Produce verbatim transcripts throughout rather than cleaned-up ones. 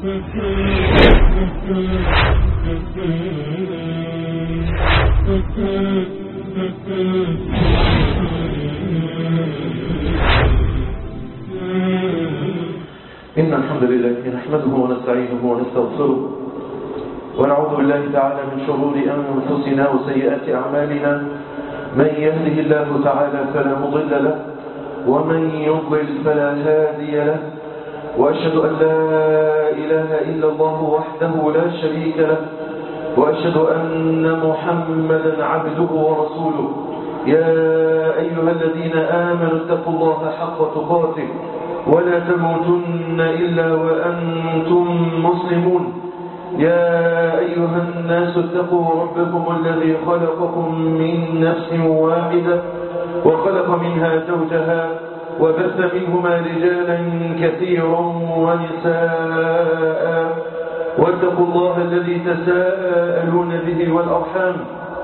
إن الحمد لله نحمده ونستعينه ونستغفره ونعوذ بالله تعالى من شرور أنفسنا وسيئات أعمالنا. من يهده الله تعالى فلا مضل له ومن يضلل فلا هادي له، وأشهد أن لا إله إلا الله وحده لا شريك له، وأشهد أن محمدا عبده ورسوله. يا أيها الذين آمنوا اتقوا الله حق تقاته ولا تموتن إلا وأنتم مسلمون. يا أيها الناس اتقوا ربكم الذي خلقكم من نفس واحدة وخلق منها زوجها وبث منهما رجالا كثيرا ونساء، واتقوا الله الذي تساءلون به والأرحام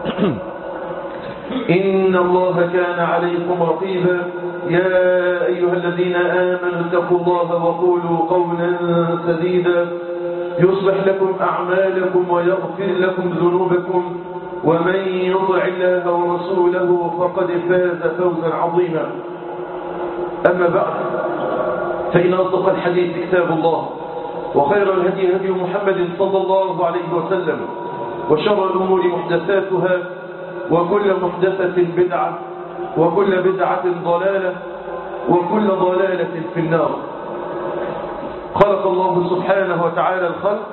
إن الله كان عليكم رقيبا. يا أيها الذين آمنوا اتقوا الله وقولوا قولا سديدا يصلح لكم أعمالكم ويغفر لكم ذنوبكم، ومن يطع الله ورسوله فقد فاز فوزا عظيما. أما بعد، فإن أصدق الحديث كتاب الله، وخير الهدي هدي محمد صلى الله عليه وسلم، وشر الأمور محدثاتها، وكل محدثة بدعة، وكل بدعة ضلالة، وكل ضلالة في النار. خلق الله سبحانه وتعالى الخلق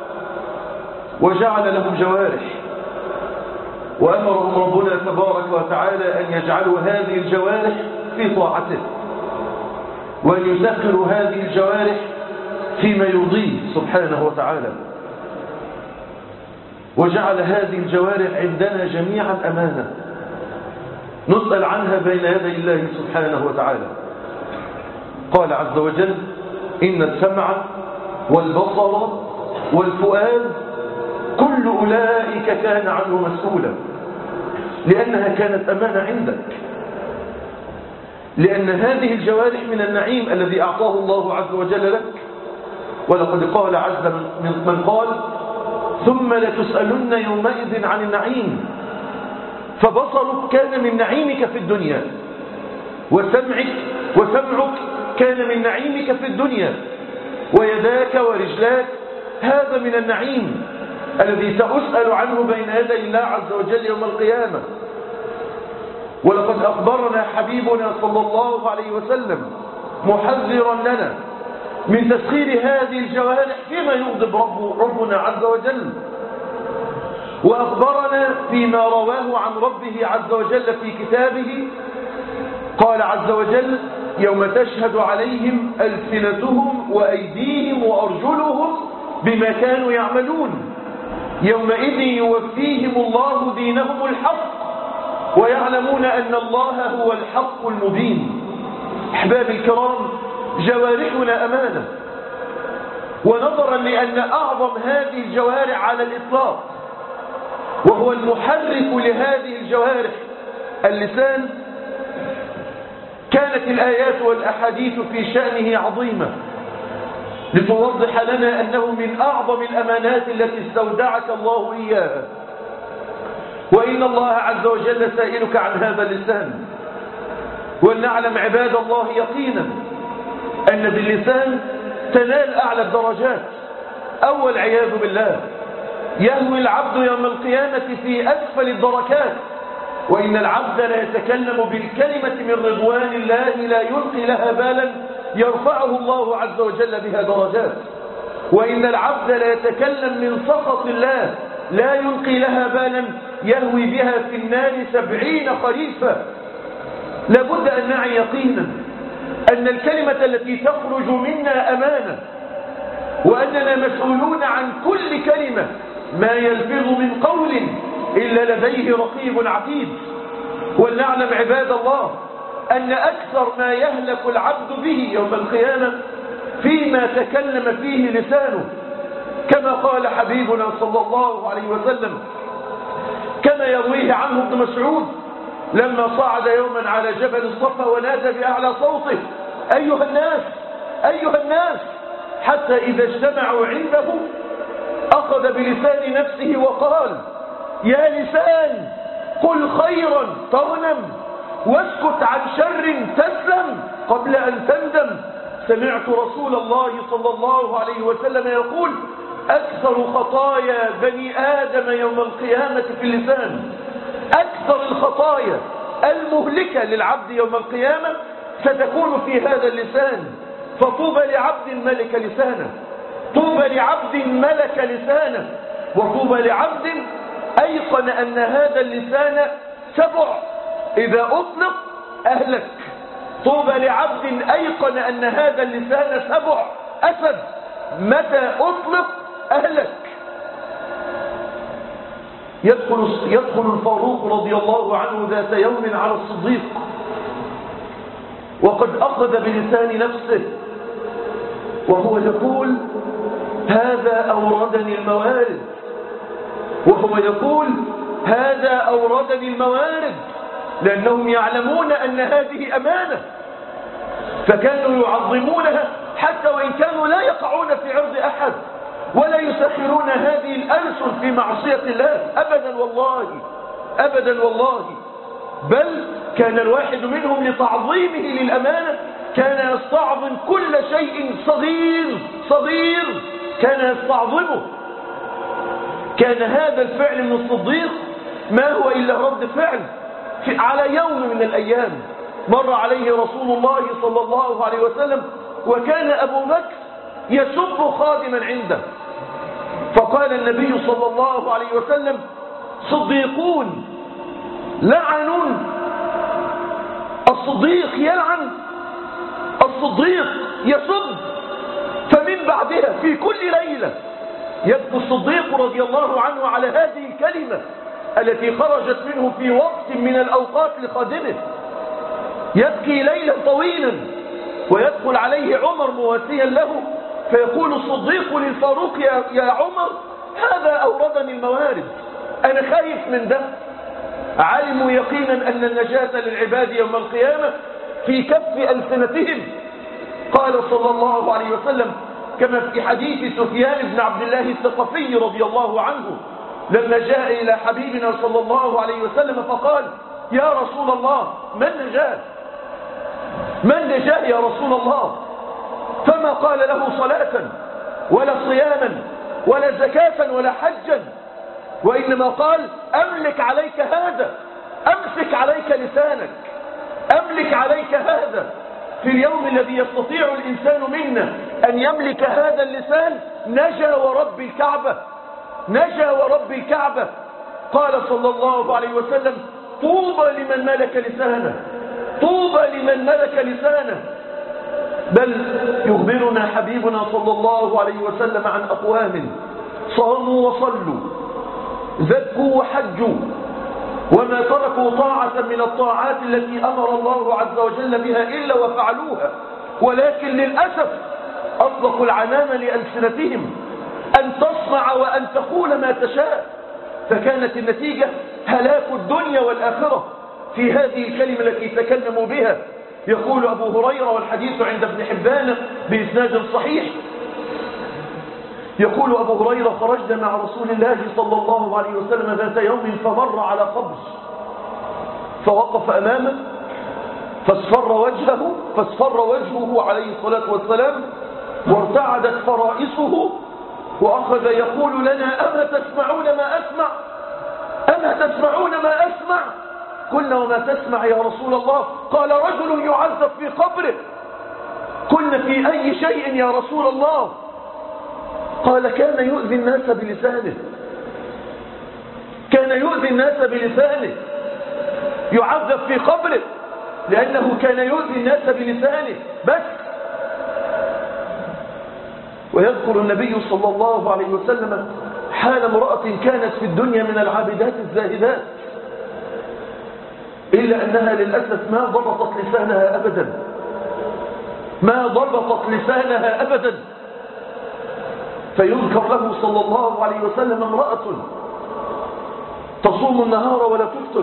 وجعل لهم جوارح، وأمرهم ربنا تبارك وتعالى أن يجعلوا هذه الجوارح في طاعته، وأن يسخروا هذه الجوارح فيما يرضيه سبحانه وتعالى، وجعل هذه الجوارح عندنا جميعا أمانة نسأل عنها بين يدي الله سبحانه وتعالى. قال عز وجل: إن السمع والبصر والفؤاد كل أولئك كان عنه مسؤولا، لأنها كانت أمانة عندك، لأن هذه الجوارح من النعيم الذي أعطاه الله عز وجل لك. ولقد قال عز من قال: ثم لتسألن يومئذ عن النعيم. فبصرك كان من نعيمك في الدنيا، وسمعك وسمعك كان من نعيمك في الدنيا، ويداك ورجلاك هذا من النعيم الذي سأسأل عنه بين يدي الله عز وجل يوم القيامة. ولقد أخبرنا حبيبنا صلى الله عليه وسلم محذرا لنا من تسخير هذه الجوارح فيما يغضب رب ربنا عز وجل، وأخبرنا فيما رواه عن ربه عز وجل في كتابه. قال عز وجل: يوم تشهد عليهم ألسنتهم وأيديهم وأرجلهم بما كانوا يعملون يومئذ يوفيهم الله دينهم الحق ويعلمون أن الله هو الحق المبين. أحبابي الكرام، جوارحنا أمانة، ونظرا لأن أعظم هذه الجوارح على الإطلاق وهو المحرك لهذه الجوارح اللسان، كانت الآيات والأحاديث في شأنه عظيمة لتوضح لنا أنه من أعظم الأمانات التي استودعك الله إياها. وإن الله عز وجل سائلك عن هذا اللسان. ولنعلم عباد الله يقينا أن باللسان تنال أعلى الدرجات. أول عياذ بالله يهوي العبد يوم القيامة في أسفل الدركات، وإن العبد لا يتكلم بالكلمة من رضوان الله لا يلقي لها بالا يرفعه الله عز وجل بها درجات، وإن العبد لا يتكلم من سخط الله لا يلقي لها بالا يهوي بها في النار سبعين خريفا. لابد أن نعي يقينا أن الكلمة التي تخرج منا أمانة، وأننا مسؤولون عن كل كلمة، ما يلفظ من قول إلا لديه رقيب عتيد. ولنعلم عباد الله أن أكثر ما يهلك العبد به يوم القيامة فيما تكلم فيه لسانه، كما قال حبيبنا صلى الله عليه وسلم، كما يرويه عنه ابن مسعود لما صعد يوما على جبل الصفا ونادى بأعلى صوته: أيها الناس أيها الناس حتى إذا اجتمعوا عنده أخذ بلسان نفسه وقال: يا لسان قل خيرا تغنم واسكت عن شر تسلم قبل أن تندم. سمعت رسول الله صلى الله عليه وسلم يقول: أكثر خطايا بني آدم يوم القيامة في اللسان. أكثر الخطايا المهلكة للعبد يوم القيامة ستكون في هذا اللسان. فطوبى لعبد ملك لسانه، طوبى لعبد ملك لسانه، وطوبى لعبد أيقن أن هذا اللسان سبع إذا أطلق أهلك. طوبى لعبد أيقن أن هذا اللسان سبع أسد متى أطلق أهلك. يدخل, يدخل الفاروق رضي الله عنه ذات يوم على الصديق وقد أخذ بلسان نفسه وهو يقول: هذا أوردني الموارد، وهو يقول: هذا أوردني الموارد، لأنهم يعلمون أن هذه أمانة، فكانوا يعظمونها حتى وإن كانوا لا يقعون في عرض أحد ولا يسخرون هذه الألسن في معصية الله أبدا والله، أبدا والله. بل كان الواحد منهم لتعظيمه للأمانة كان يستعظم كل شيء صغير صغير، كان يستعظمه. كان هذا الفعل من الصديق ما هو إلا رد فعل على يوم من الأيام مر عليه رسول الله صلى الله عليه وسلم وكان أبو بكر يسب خادما عنده، فقال النبي صلى الله عليه وسلم: صديقون لعنون. الصديق يلعن، الصديق يسب. فمن بعدها في كل ليلة يبكي الصديق رضي الله عنه على هذه الكلمة التي خرجت منه في وقت من الأوقات لخادمه، يبكي ليلا طويلا ويدخل عليه عمر مواسيا له فيقول الصديق للفاروق: يا, يا عمر، هذا أوردني الموارد، أنا خايف من ده. علموا يقينا أن النجاة للعباد يوم القيامة في كف ألسنتهم. قال صلى الله عليه وسلم كما في حديث سفيان بن عبد الله الثقفي رضي الله عنه لما جاء إلى حبيبنا صلى الله عليه وسلم فقال: يا رسول الله، من نجاه؟ من نجاه يا رسول الله؟ فما قال له صلاة ولا صياما ولا زكاة ولا حجا، وإنما قال: أملك عليك هذا، أمسك عليك لسانك، أملك عليك هذا. في اليوم الذي يستطيع الإنسان منا أن يملك هذا اللسان نجا ورب الكعبة، نجا ورب الكعبة. قال صلى الله عليه وسلم: طوبى لمن ملك لسانه، طوبى لمن ملك لسانه. بل يخبرنا حبيبنا صلى الله عليه وسلم عن أقوام صاموا وصلوا، زكوا وحجوا، وما تركوا طاعة من الطاعات التي أمر الله عز وجل بها إلا وفعلوها، ولكن للأسف أطلقوا العنان لألسنتهم أن تصنع وأن تقول ما تشاء، فكانت النتيجة هلاك الدنيا والآخرة في هذه الكلمة التي تكلموا بها. يقول أبو هريرة والحديث عند ابن حبان بإسناد صحيح، يقول أبو هريرة: خرجنا مع رسول الله صلى الله عليه وسلم ذات يوم فمر على قبر فوقف أمامه فاصفر وجهه فاصفر وجهه عليه الصلاة والسلام وارتعدت فرائصه وأخذ يقول لنا: أما تسمعون ما أسمع؟ أما تسمعون ما أسمع؟ قلنا: وما تسمع يا رسول الله؟ قال: رجل يعذب في قبره. قلنا: في أي شيء يا رسول الله؟ قال: كان يؤذي الناس بلسانه، كان يؤذي الناس بلسانه، يعذب في قبره لأنه كان يؤذي الناس بلسانه بس. ويذكر النبي صلى الله عليه وسلم حال امرأة كانت في الدنيا من العابدات الزاهدات، إلا أنها للأسف ما ضبطت لسانها أبدا، ما ضبطت لسانها أبدا. فيذكر له صلى الله عليه وسلم امرأة تصوم النهار ولا تفطر،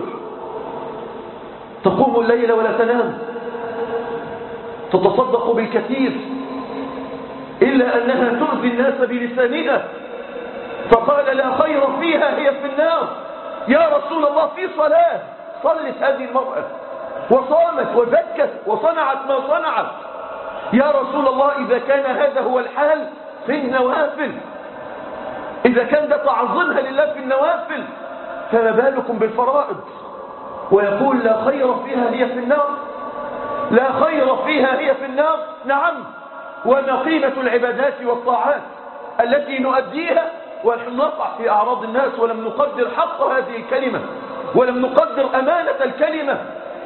تقوم الليل ولا تنام، تتصدق بالكثير، إلا أنها تؤذي الناس بلسانها، فقال لا خير فيها، هي في النار. يا رسول الله في صلاة صلت هذه المرأة وصامت وزكت وصنعت ما صنعت، يا رسول الله إذا كان هذا هو الحال في النوافل، إذا كان ده تعظيمها لله في النوافل، فما بالكم بالفرائض؟ ويقول لا خير فيها هي في النار، لا خير فيها هي في النار. نعم، وما قيمة العبادات والطاعات التي نؤديها ونحن نقع في أعراض الناس ولم نقدر حق هذه الكلمة ولم نقدر أمانة الكلمة؟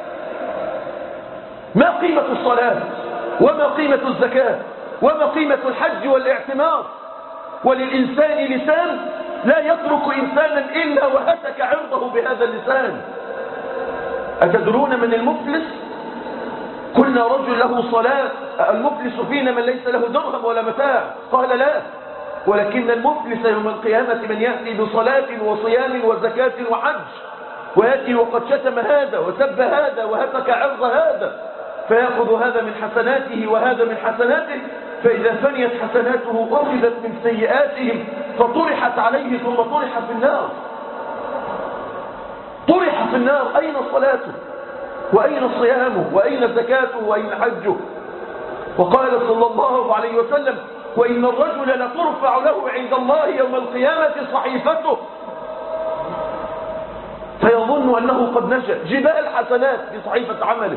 ما قيمة الصلاة وما قيمة الزكاة وما قيمة الحج والاعتمار؟ وللإنسان لسان لا يترك إنسانا إلا وهتك عرضه بهذا اللسان. أتدرون من المفلس؟ قلنا رجل له صلاة، المفلس فينا من ليس له درهم ولا متاع، قال لا، ولكن المفلس يوم القيامة من يأتي بصلاة وصيام وزكاة وحج، ويأتي وقد شتم هذا وسب هذا وهتك عرض هذا، فيأخذ هذا من حسناته وهذا من حسناته، فإذا فنيت حسناته أخذت من سيئاتهم فطرحت عليه ثم طرح في النار. طرح في النار. أين صلاته وأين صيامه وأين زكاته وأين حجه؟ وقال صلى الله عليه وسلم وإن الرجل لترفع له عند الله يوم القيامة صحيفته فيظن أنه قد نجا، جبال حسنات في صحيفة عمله،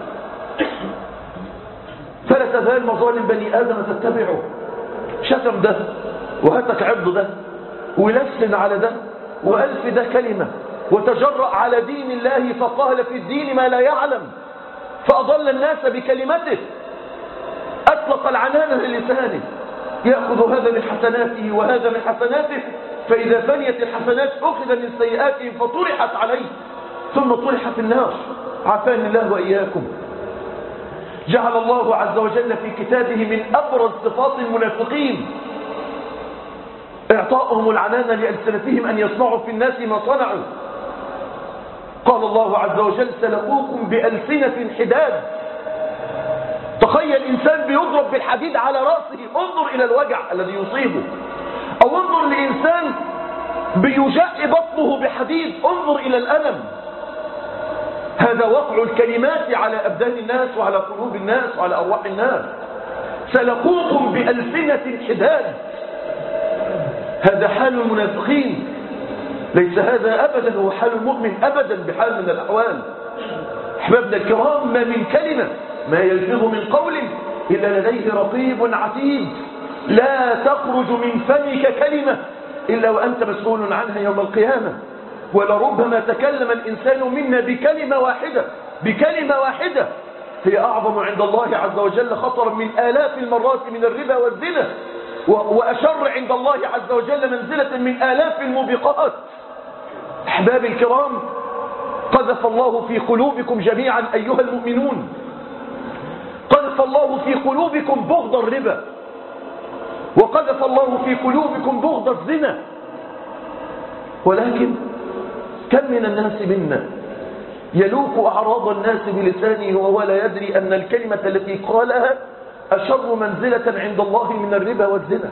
فلا تزال مظالم بني آدم تتبعه. شتم ده وهتك عرض ده ولسن على ده وألف ده كلمة، وتجرأ على دين الله فقال في الدين ما لا يعلم، فأضل الناس بكلمته، أطلق العنان للسانه، يأخذ هذا من حسناته وهذا من حسناته، فإذا فنيت الحسنات أخذ من سيئاتهم فطرحت عليه ثم طرح في النار. عافاني الله وإياكم. جعل الله عز وجل في كتابه من أبرز صفات المنافقين إعطاؤهم العنان لألسنتهم أن يصنعوا في الناس ما صنعوا. قال الله عز وجل سلقوكم بألسنة حداد. تخيل إنسان بيضرب بالحديد على رأسه، انظر إلى الوجع الذي يصيبه، أو انظر لإنسان بيجأ بطنه بحديد، انظر إلى الألم. هذا وقع الكلمات على أبدان الناس وعلى قلوب الناس وعلى أرواح الناس. سلقوكم بألسنة حداد. هذا حال المنافقين، ليس هذا أبدا هو حال المؤمن أبدا بحال من الأحوال. أحبابنا الكرام، ما من كلمة ما يلفظ من قول إلا لديه رقيب عتيد، لا تخرج من فمك كلمة إلا وأنت مسؤول عنها يوم القيامة. ولربما تكلم الإنسان منا بكلمة واحدة، بكلمة واحدة هي أعظم عند الله عز وجل خطرا من آلاف المرات من الربا والزنا، وأشر عند الله عز وجل منزلة من آلاف الموبقات. أحباب الكرام، قذف الله في قلوبكم جميعا أيها المؤمنون، قذف الله في قلوبكم بغض الربا، وقذف الله في قلوبكم بغض الزنا. ولكن كم من الناس منا يلوك أعراض الناس بلسانه وهو لا يدري أن الكلمة التي قالها أشر منزلة عند الله من الربا والزنا.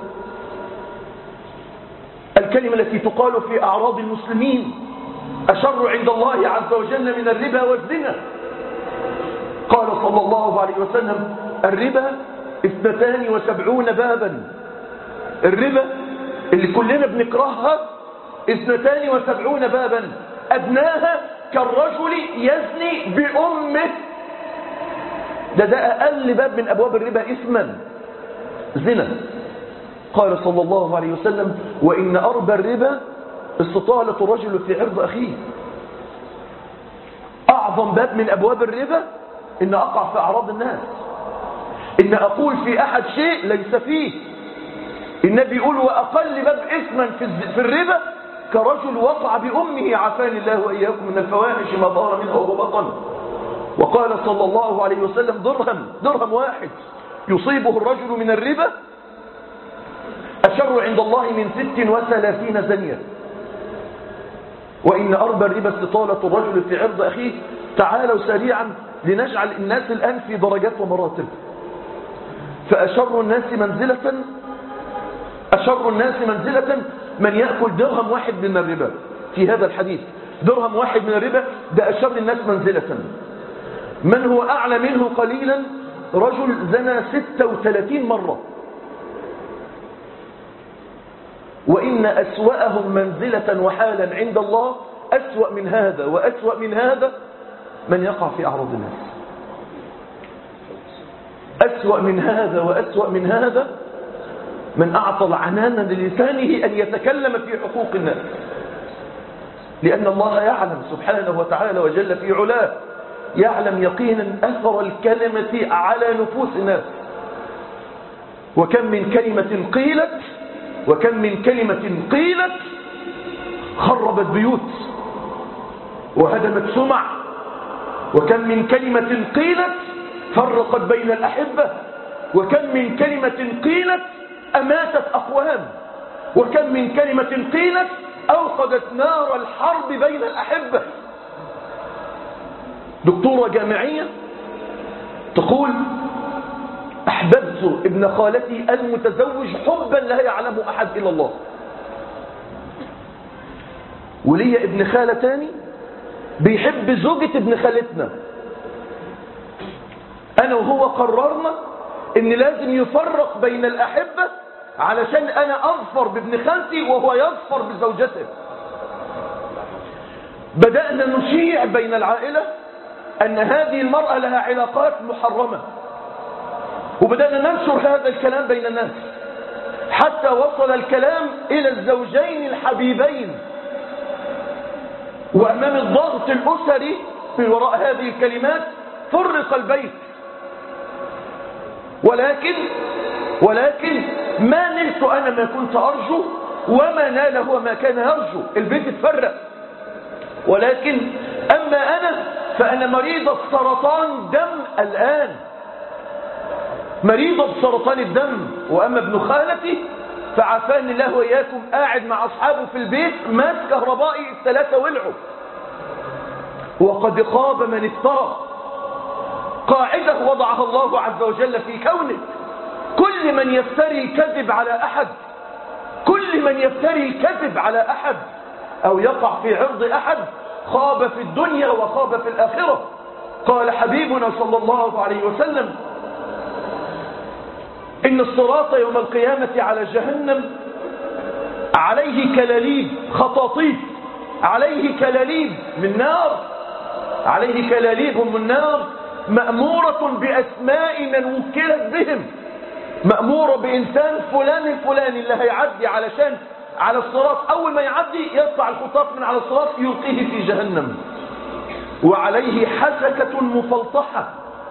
الكلمة التي تقال في أعراض المسلمين أشر عند الله عز وجل من الربا والزنا. قال صلى الله عليه وسلم الربا اثنتان وسبعون بابا. الربا اللي كلنا بنكرهها اثنتان وسبعون بابا، أدناها كالرجل يزني بأمه. ده ده أقل باب من أبواب الربا إثما، زنا. قال صلى الله عليه وسلم وإن أربى الربا استطالة الرجل في عرض أخيه. أعظم باب من أبواب الربا إن أقع في أعراض الناس، إن أقول في أحد شيء ليس فيه. النبي يقول وأقل باب إثما في الربا كرجل وقع بأمه، عافاني الله وإياكم من الفواحش ما ظهر منها وبطن. وقال صلى الله عليه وسلم درهم درهم واحد يصيبه الرجل من الربا أشر عند الله من ست وثلاثين زنية. وإن أربى الربا استطالة الرجل في عرض أخيه. تعالوا سريعا لنجعل الناس الآن في درجات ومراتب. فأشر الناس منزلة أشر الناس منزلة من يأكل درهم واحد من الربا. في هذا الحديث درهم واحد من الربا ده أشر الناس منزلة. من هو أعلى منه قليلا؟ رجل زنى ستة وثلاثين مرة. وإن أسوأهم منزلة وحالا عند الله أسوأ من هذا وأسوأ من هذا من يقع في أعراض الناس. أسوأ من هذا وأسوأ من هذا من أعطى العنان للسانه أن يتكلم في حقوق الناس، لأن الله يعلم سبحانه وتعالى وجل في علاه، يعلم يقينا أثر الكلمة على نفوس الناس. وكم من كلمة قيلت وكم من كلمة قيلت خربت بيوت وهدمت سمع، وكم من كلمة قيلت فرقت بين الأحبة، وكم من كلمة قيلت أماتت أقوام، وكم من كلمة قيلت أوقدت نار الحرب بين الأحبة. دكتورة جامعية تقول: أحببت ابن خالتي المتزوج حبا لا يعلمه أحد إلا الله، ولي ابن خالة تاني بيحب زوجة ابن خالتنا، أنا وهو قررنا إن لازم يفرق بين الأحبة علشان أنا أظفر بابن خالتي وهو يظفر بزوجته. بدأنا نشيع بين العائلة أن هذه المرأة لها علاقات محرمة، وبدأنا ننشر هذا الكلام بين الناس حتى وصل الكلام إلى الزوجين الحبيبين. وأمام الضغط الأسري من وراء هذه الكلمات فرق البيت، ولكن ولكن ما نلت أنا ما كنت أرجو، وما نال هو ما كان يرجو. البيت اتفرق، ولكن أما أنا فأنا مريضة سرطان دم الآن، مريضة بسرطان الدم. وأما ابن خالتي فعافاني الله وإياكم قاعد مع أصحابه في البيت ماس كهربائي الثلاثة ولعوا. وقد خاب من افترى. قاعدة وضعها الله عز وجل في كونه: كل من يفتري الكذب على أحد كل من يفتري الكذب على أحد أو يقع في عرض أحد خاب في الدنيا وخاب في الآخرة. قال حبيبنا صلى الله عليه وسلم: إن الصراط يوم القيامة على جهنم عليه كلاليب خطاطيف، عليه كلاليب من نار، عليه كلاليب من نار مأمورة بأسماء من وكلت بهم، مأمورة بإنسان فلان الفلاني اللي هيعدي علشان على الصراط، أول ما يعدي يطلع الخطاف من على الصراط يلقيه في جهنم. وعليه حسكة مفلطحة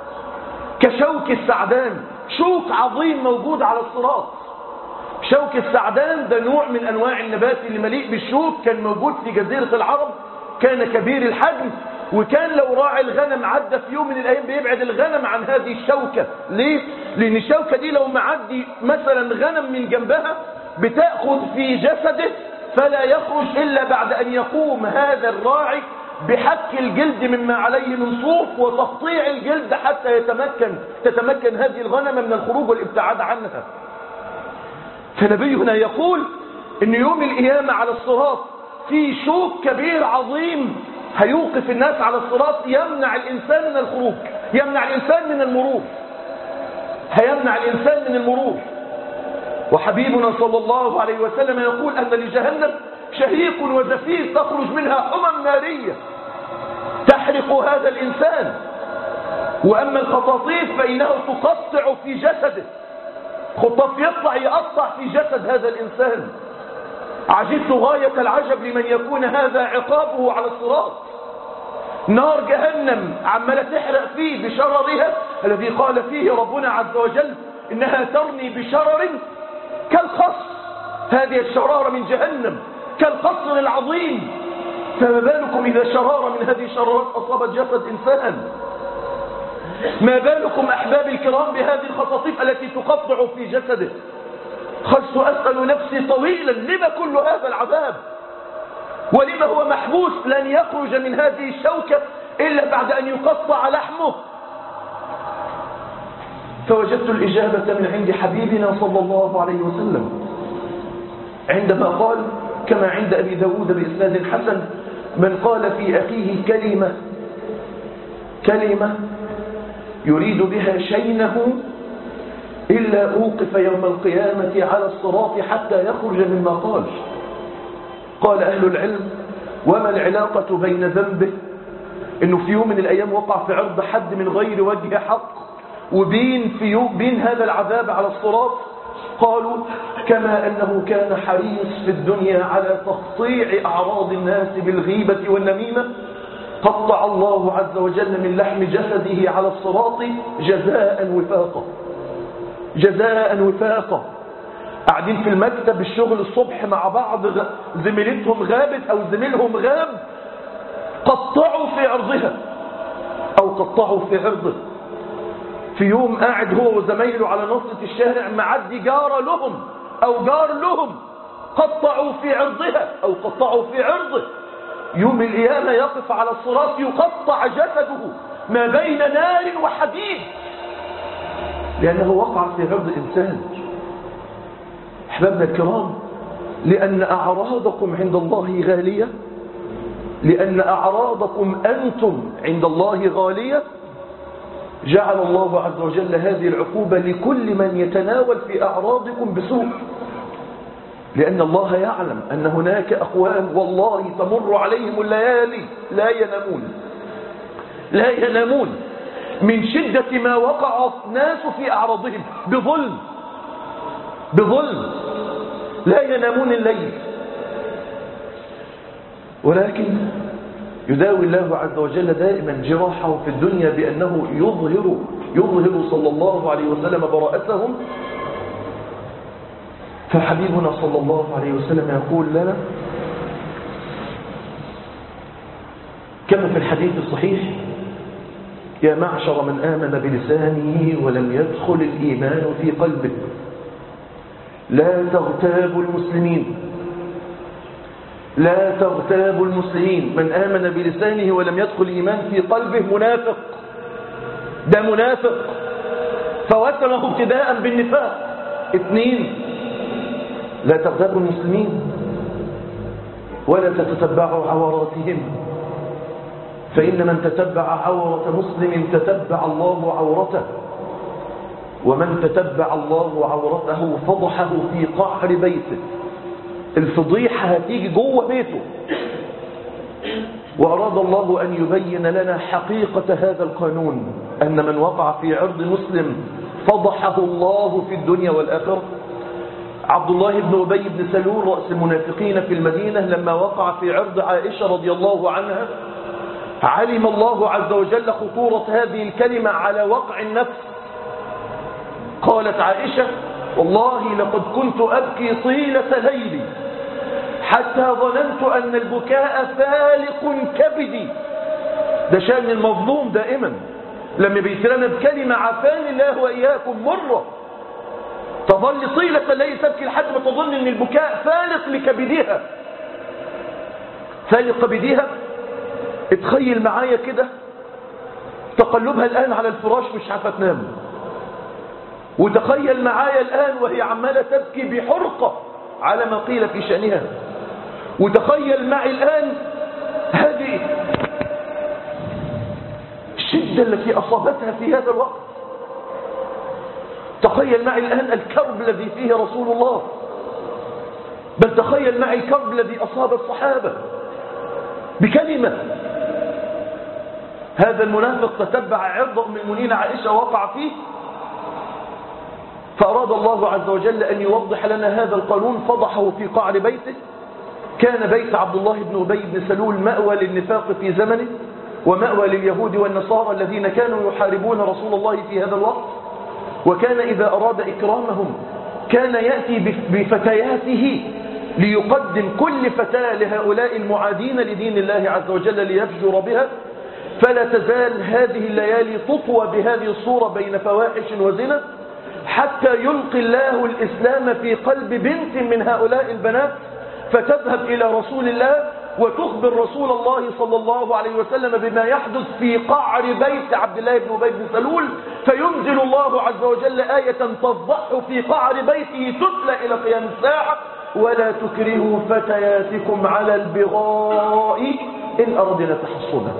كشوك السعدان، شوك عظيم موجود على الصراط. شوك السعدان ده نوع من أنواع النبات اللي مليء بالشوك، كان موجود في جزيرة العرب، كان كبير الحجم، وكان لو راعي الغنم عدى في يوم من الأيام بيبعد الغنم عن هذه الشوكة. ليه؟ لأن الشوكة دي لو معدي مثلا غنم من جنبها بتأخذ في جسده فلا يخرج إلا بعد أن يقوم هذا الراعي بحك الجلد مما عليه من صوف وتقطيع الجلد حتى يتمكن تتمكن هذه الغنم من الخروج والابتعاد عنها. فنبينا يقول إن يوم القيامة على الصراط في شوك كبير عظيم هيوقف الناس على الصراط، يمنع الإنسان من الخروج، يمنع الإنسان من المرور، هيمنع الإنسان من المرور. وحبيبنا صلى الله عليه وسلم يقول أن لجهنم شهيق وزفير تخرج منها حمم نارية تحرق هذا الإنسان. وأما الخطاطيف فإنها تقطع في جسده، خطاف يطلع يقطع في جسد هذا الإنسان. عجبت غاية العجب لمن يكون هذا عقابه على الصراط. نار جهنم عمالة تحرق فيه بشررها الذي قال فيه ربنا عز وجل إنها ترمي بشرر كالقصر، هذه الشرارة من جهنم كالقصر العظيم، فما بالكم إذا شرارة من هذه الشرارات أصابت جسد إنسان؟ ما بالكم أحبابي الكرام بهذه الخطاطيف التي تقطع في جسده؟ خلت أسأل نفسي طويلا لما كل هذا العذاب، ولما هو محبوس لن يخرج من هذه الشوكة إلا بعد أن يقطع لحمه؟ فوجدت الإجابة من عند حبيبنا صلى الله عليه وسلم. عندما قال كما عند أبي داود بإسناد حسن: من قال في أخيه كلمة كلمة يريد بها شينه إلا أوقف يوم القيامة على الصراط حتى يخرج مما قال. قال أهل العلم: وما العلاقة بين ذنبه إنه في يوم من الأيام وقع في عرض حد من غير وجه حق وبين في يوم بين هذا العذاب على الصراط؟ قالوا: كما أنه كان حريص في الدنيا على تقطيع أعراض الناس بالغيبة والنميمة، قطع الله عز وجل من لحم جسده على الصراط جزاء وفاقا جزاء وفاقا. قاعدين في المكتب الشغل الصبح مع بعض، زميلتهم غابت أو زميلهم غاب، قطعوا في عرضها أو قطعوا في عرضه. في يوم قاعد هو وزميله على نصة الشارع، معدي جار لهم أو جار لهم، قطعوا في عرضها أو قطعوا في عرضه. يوم القيامة يقف على الصراط يقطع جسده ما بين نار وحديد، لأنه وقع في عرض إنسان. أحبابنا الكرام، لأن أعراضكم عند الله غالية، لأن أعراضكم أنتم عند الله غالية، جعل الله عز وجل هذه العقوبة لكل من يتناول في أعراضكم بسوء. لأن الله يعلم أن هناك أقوام والله تمر عليهم الليالي لا ينامون لا ينامون من شدة ما وقع الناس في أعراضهم بظلم بظلم لا ينامون الليل. ولكن يداوي الله عز وجل دائما جراحه في الدنيا بأنه يظهر يظهر صلى الله عليه وسلم براءتهم. فحبيبنا صلى الله عليه وسلم يقول لنا كما في الحديث الصحيح: يا معشر من آمن بلسانه ولم يدخل الإيمان في قلبه، لا تغتابوا المسلمين لا تغتابوا المسلمين. من آمن بلسانه ولم يدخل الإيمان في قلبه منافق، ده منافق، فوسمه ابتداء بالنفاق. اثنين: لا تغتابوا المسلمين ولا تتتبعوا عوراتهم، فإن من تتبع عورة مسلم تتبع الله عورته، ومن تتبع الله عورته فضحه في قعر بيته. الفضيحة هتيجي جوه بيته. وأراد الله أن يبين لنا حقيقة هذا القانون، أن من وقع في عرض مسلم فضحه الله في الدنيا والآخرة. عبد الله بن أبي بن سلول رأس المنافقين في المدينة لما وقع في عرض عائشة رضي الله عنها، علم الله عز وجل خطورة هذه الكلمة على وقع النفس. قالت عائشة: والله لقد كنت أبكي طيلة ليلي حتى ظننت أن البكاء فالق كبدي. ده شأن المظلوم دائما، لما بيترمى بكلمة عافاني الله وإياكم مرة، تظل طيلة الليل تبكي لحد ما تظن أن البكاء فالق لكبدها فالق كبدها. اتخيل معايا كده تقلبها الآن على الفراش مش عارفة تنام، وتخيل معايا الآن وهي عمالة تبكي بحرقة على ما قيل في شأنها، وتخيل معي الآن هذه الشدة التي أصابتها في هذا الوقت. تخيل معي الآن الكرب الذي فيه رسول الله، بل تخيل معي الكرب الذي أصاب الصحابة بكلمة. هذا المنافق تتبع عرض أم المؤمنين عائشة وقع فيه، فأراد الله عز وجل أن يوضح لنا هذا القانون، فضحه في قعر بيته. كان بيت عبد الله بن أبي بن سلول مأوى للنفاق في زمنه، ومأوى لليهود والنصارى الذين كانوا يحاربون رسول الله في هذا الوقت. وكان إذا أراد إكرامهم كان يأتي بفتياته ليقدم كل فتاة لهؤلاء المعادين لدين الله عز وجل ليفجر بها. فلا تزال هذه الليالي تطوى بهذه الصورة بين فواحش وزنا، حتى يلقي الله الإسلام في قلب بنت من هؤلاء البنات، فتذهب إلى رسول الله وتخبر رسول الله صلى الله عليه وسلم بما يحدث في قعر بيت عبد الله بن أبي بن سلول، فينزل الله عز وجل آية تفضحه في قعر بيته تتلى إلى قيام الساعة. ولا تكرهوا فتياتكم على البغاء إن أردنا تحصنا.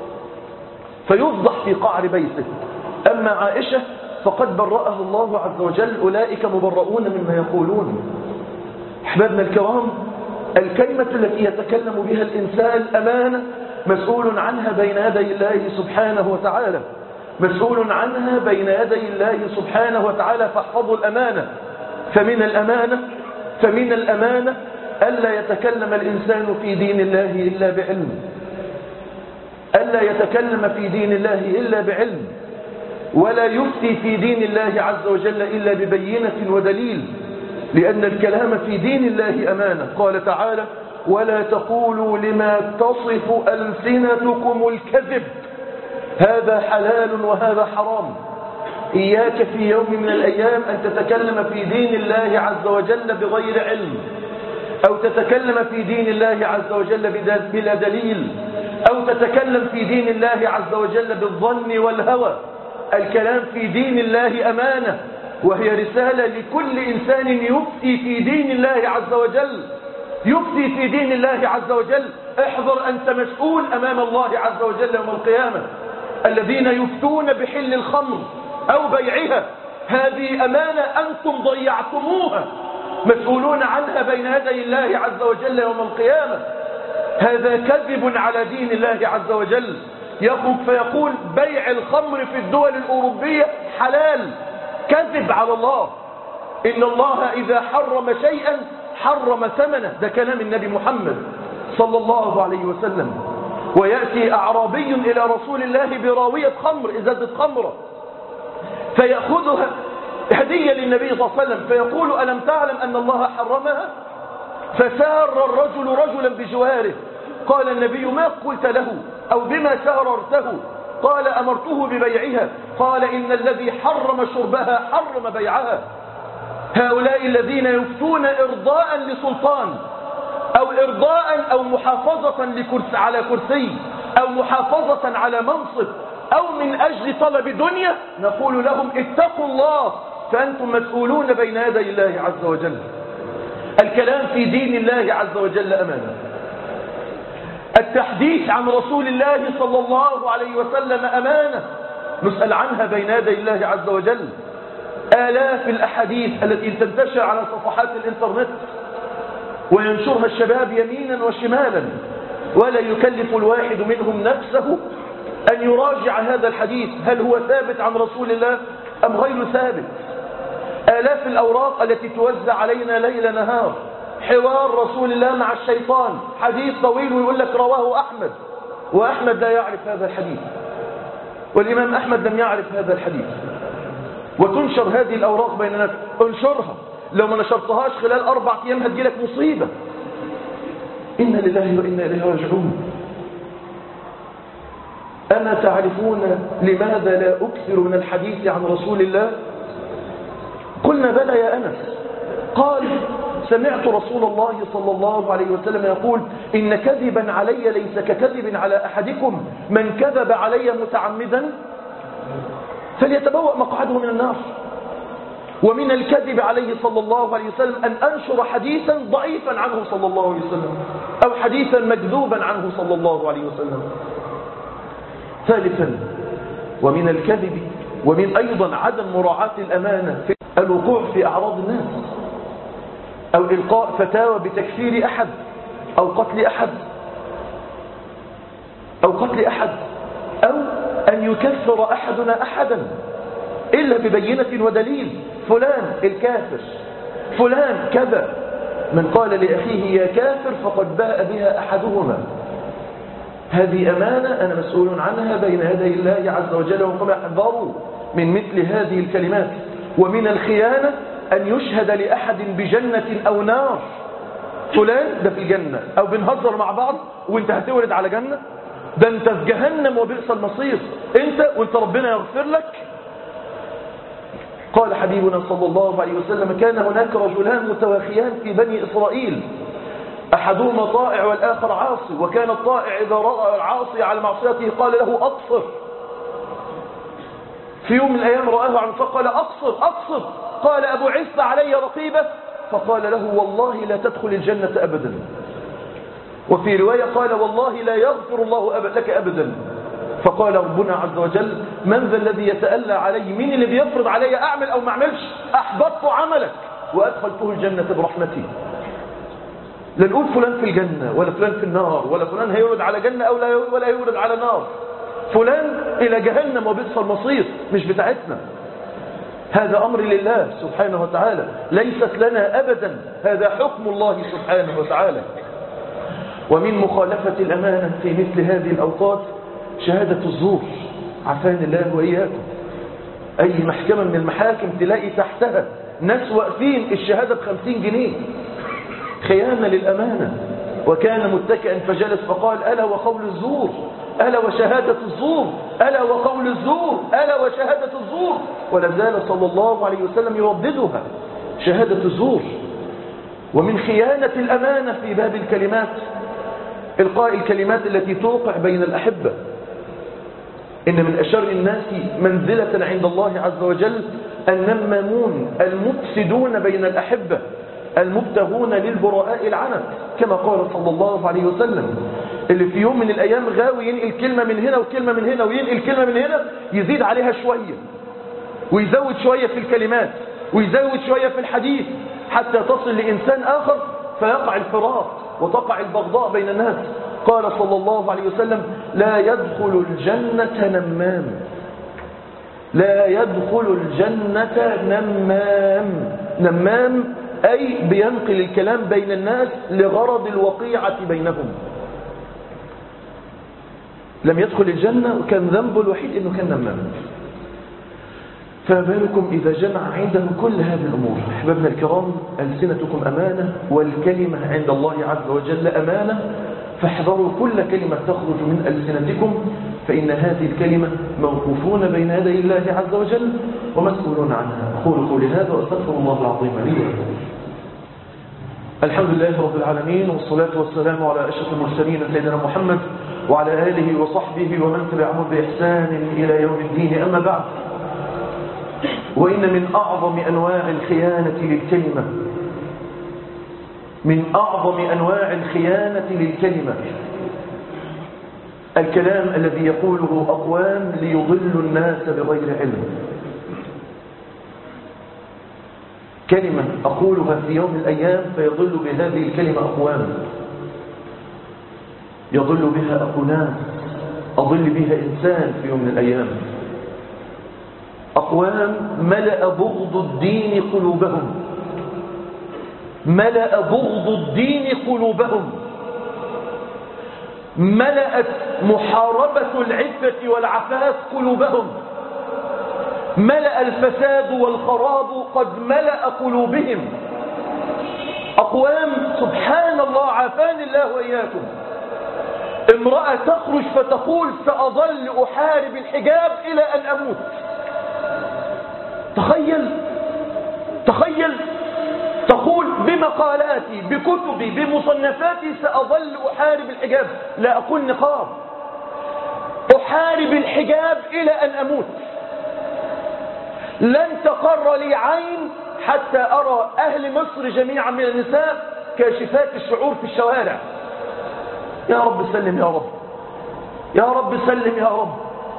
فيفضح في قعر بيته. أما عائشة فقد برأها الله عز وجل، أولئك مبرؤون مما يقولون. أحبابنا الكرام، الكلمة التي يتكلم بها الإنسان الأمانة مسؤول عنها بين يدي الله سبحانه وتعالى، مسؤول عنها بين يدي الله سبحانه وتعالى. فاحفظوا الأمانة. فمن الأمانة فمن الأمانة ألا يتكلم الإنسان في دين الله إلا بعلم، ألا يتكلم في دين الله إلا بعلم، ولا يفتي في دين الله عز وجل إلا ببينة ودليل، لأن الكلام في دين الله أمانة. قال تعالى: ولا تقولوا لما تصف ألسنتكم الكذب هذا حلال وهذا حرام. إياك في يوم من الأيام أن تتكلم في دين الله عز وجل بغير علم، أو تتكلم في دين الله عز وجل بلا دليل، أو تتكلم في دين الله عز وجل بالظن والهوى. الكلام في دين الله أمانة، وهي رسالة لكل إنسان يفتي في دين الله عز وجل. يفتي في دين الله عز وجل. احذر، أنت مسؤول أمام الله عز وجل يوم القيامة. الذين يفتون بحل الخمر أو بيعها، هذه أمانة أنتم ضيعتموها، مسؤولون عنها بين يدي الله عز وجل يوم القيامة. هذا كذب على دين الله عز وجل. يخرج فيقول بيع الخمر في الدول الأوروبية حلال. كذب على الله. إن الله إذا حرم شيئا حرم ثمنه. ده كلام النبي محمد صلى الله عليه وسلم. ويأتي أعرابي إلى رسول الله براوية خمر، إزازة خمرة، فيأخذها هدية للنبي صلى الله عليه وسلم، فيقول: ألم تعلم أن الله حرمها؟ فسار الرجل رجلا بجواره. قال النبي: ما قلت له أو بما ساررته؟ قال: أمرته ببيعها. قال: إن الذي حرم شربها حرم بيعها. هؤلاء الذين يفتون إرضاء لسلطان، أو إرضاء أو محافظة لكرس على كرسي، أو محافظة على منصب، أو من أجل طلب دنيا، نقول لهم: اتقوا الله، فأنتم مسؤولون بين يدي الله عز وجل. الكلام في دين الله عز وجل أمانة. التحديث عن رسول الله صلى الله عليه وسلم أمانة، نسأل عنها بين يدي الله عز وجل. آلاف الأحاديث التي تنتشر على صفحات الإنترنت وينشرها الشباب يمينا وشمالا، ولا يكلف الواحد منهم نفسه أن يراجع هذا الحديث، هل هو ثابت عن رسول الله أم غير ثابت. آلاف الأوراق التي توزع علينا ليل نهار، حوار رسول الله مع الشيطان، حديث طويل ويقول لك رواه أحمد، وأحمد لا يعرف هذا الحديث، والإمام أحمد لم يعرف هذا الحديث. وتنشر هذه الأوراق بين الناس. انشرها، لو ما نشرتهاش خلال أربع أيام هتجيلك مصيبة. إنا لله وإنا إليه راجعون. أما تعرفون لماذا لا أكثر من الحديث عن رسول الله؟ قلنا: بلى يا أنس. قال: سمعت رسول الله صلى الله عليه وسلم يقول: إن كذبا علي ليس ككذب على أحدكم، من كذب علي متعمدا فليتبوأ مقعده من النار. ومن الكذب عليه صلى الله عليه وسلم أن أنشر حديثا ضعيفا عنه صلى الله عليه وسلم، أو حديثا مكذوبا عنه صلى الله عليه وسلم. ثالثا، ومن الكذب ومن أيضا عدم مراعاة الأمانة في الوقوع في أعراض الناس، أو إلقاء فتاوى بتكفير أحد أو قتل أحد أو قتل أحد أو أن يكفر أحدنا أحدا إلا ببينة ودليل. فلان الكافر، فلان كذا. من قال لأخيه يا كافر فقد باء بها أحدهما. هذه أمانة أنا مسؤول عنها بين يدي الله عز وجل، وقم احذروا من مثل هذه الكلمات. ومن الخيانة أن يشهد لأحد بجنة أو نار. فلان ده في الجنة، أو بنهزر مع بعض وانت هتورد على جنة، ده انت في جهنم وبئس المصير، انت وانت ربنا يغفر لك. قال حبيبنا صلى الله عليه وسلم: كان هناك رجلان متواخيان في بني إسرائيل، أحدهما طائع والآخر عاصي، وكان الطائع إذا رأى العاصي على معصيته قال له: أقصر. في يوم من الأيام رآه عن فقال: أقصر أقصر. قال: أبو عز علي رقيبة؟ فقال له والله لا تدخل الجنة أبدا. وفي رواية قال والله لا يغفر الله لك أبدا. فقال ربنا عز وجل من ذا الذي يتألى علي؟ مين اللي بيفرض علي أعمل أو ما أعملش؟ أحبطت عملك وأدخلته الجنة برحمتي. لا نقول فلان في الجنة ولا فلان في النار ولا فلان هيورد على جنة أو لا ولا هيورد على نار. فلان إلى جهنم وبئس المصير، مش بتاعتنا. هذا أمر لله سبحانه وتعالى، ليست لنا أبدا، هذا حكم الله سبحانه وتعالى. ومن مخالفة الأمانة في مثل هذه الأوقات شهادة الزور، عافانا الله وإياكم. أي محكمة من المحاكم تلاقي تحتها ناس واقفين الشهادة بخمسين جنيه، خيانة للأمانة. وكان متكئا فجلس فقال ألا وقول الزور، ألا وشهادة الزور، ألا وقول الزور، ألا وشهادة الزور. ولا زال صلى الله عليه وسلم يرددها، شهادة الزور. ومن خيانة الأمانة في باب الكلمات إلقاء الكلمات التي توقع بين الأحبة. إن من أشر الناس منزلة عند الله عز وجل النمامون المفسدون بين الأحبة المبتغون للبراء العنت، كما قال صلى الله عليه وسلم. اللي في يوم من الأيام غاوي ينقل كلمة من هنا وكلمة من هنا وينقل كلمة من هنا، يزيد عليها شوية ويزود شوية في الكلمات ويزود شوية في الحديث حتى تصل لإنسان آخر فيقع الفراق وتقع البغضاء بين الناس. قال صلى الله عليه وسلم لا يدخل الجنة نمام، لا يدخل الجنة نمام. نمام أي بينقل الكلام بين الناس لغرض الوقيعة بينهم. لم يدخل الجنة وكان ذنبه الوحيد أنه كان نمام. فبالكم إذا جمع عنده كل هذه الأمور. أحبابنا الكرام، ألسنتكم أمانة والكلمة عند الله عز وجل أمانة، فاحذروا كل كلمة تخرج من ألسنتكم، فإن هذه الكلمة موقوفون بين يدي الله عز وجل ومسؤولون عنها. أقول قولي هذا وأستغفر الله العظيم لي ولكم. الحمد لله رب العالمين، والصلاة والسلام على أشرف المرسلين سيدنا محمد وعلى آله وصحبه ومن تبعهم بإحسان إلى يوم الدين. أما بعد، وإن من أعظم أنواع الخيانة للكلمة من أعظم أنواع الخيانة للكلمة الكلام الذي يقوله أقوام ليضلوا الناس بغير علم. كلمة أقولها في يوم من الأيام فيضل بهذه الكلمة أقوام، يضل بها أخو ناس، أضل بها إنسان في يوم من الأيام. أقوام ملأ بغض الدين قلوبهم، ملأ بغض الدين قلوبهم، ملأت محاربة العفة والعفاف قلوبهم، ملأ الفساد والخراب قد ملأ قلوبهم. أقوام سبحان الله عافاني الله وإياكم، امرأة تخرج فتقول سأظل أحارب الحجاب إلى أن أموت. تخيل تخيل تقول بمقالاتي بكتبي بمصنفاتي سأظل أحارب الحجاب، لا أقول نقاب، أحارب الحجاب إلى أن أموت. لن تقر لي عين حتى أرى أهل مصر جميعا من النساء كاشفات الشعور في الشوارع. يا رب سلم يا رب، يا رب سلم يا رب.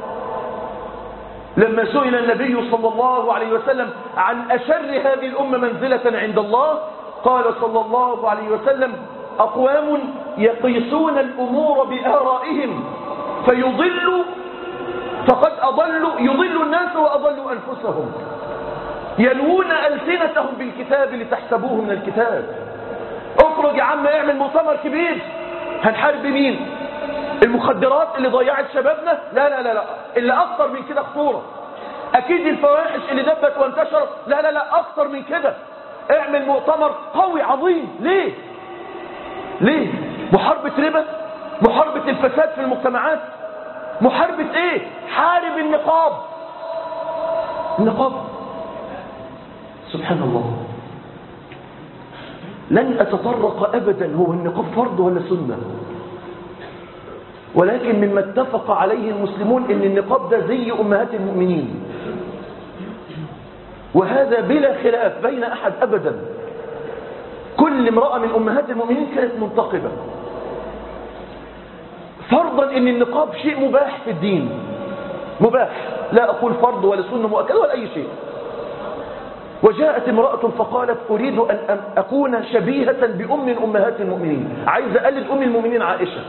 لما سئل النبي صلى الله عليه وسلم عن أشر هذه الأمة منزلة عند الله قال صلى الله عليه وسلم أقوام يقيسون الأمور بآرائهم فيضلوا فقد أضلوا يضل الناس وأضلوا أنفسهم، يلوون ألسنتهم بالكتاب لتحسبوه من الكتاب. اخرج يا عم اعمل مؤتمر كبير، هنحارب مين؟ المخدرات اللي ضيعت شبابنا؟ لا لا لا لا، اللي أكثر من كده خطورة. أكيد الفواحش اللي دبت وانتشرت؟ لا لا لا، أكثر من كده. اعمل مؤتمر قوي عظيم. ليه؟ ليه؟ محاربة ربا؟ محاربة الفساد في المجتمعات؟ محاربة ايه؟ حارب النقاب. النقاب سبحان الله، لن أتطرق أبدا هو النقاب فرض ولا سنة، ولكن مما اتفق عليه المسلمون ان النقاب ده زي أمهات المؤمنين، وهذا بلا خلاف بين أحد أبدا. كل امرأة من أمهات المؤمنين كانت منتقبة، فرضا ان النقاب شيء مباح في الدين، مباح، لا أقول فرض ولا سنة مؤكدة ولا أي شيء. وجاءت امرأة فقالت أريد أن أكون شبيهة بأم من أمهات المؤمنين، عايز أقلد أم المؤمنين عائشة.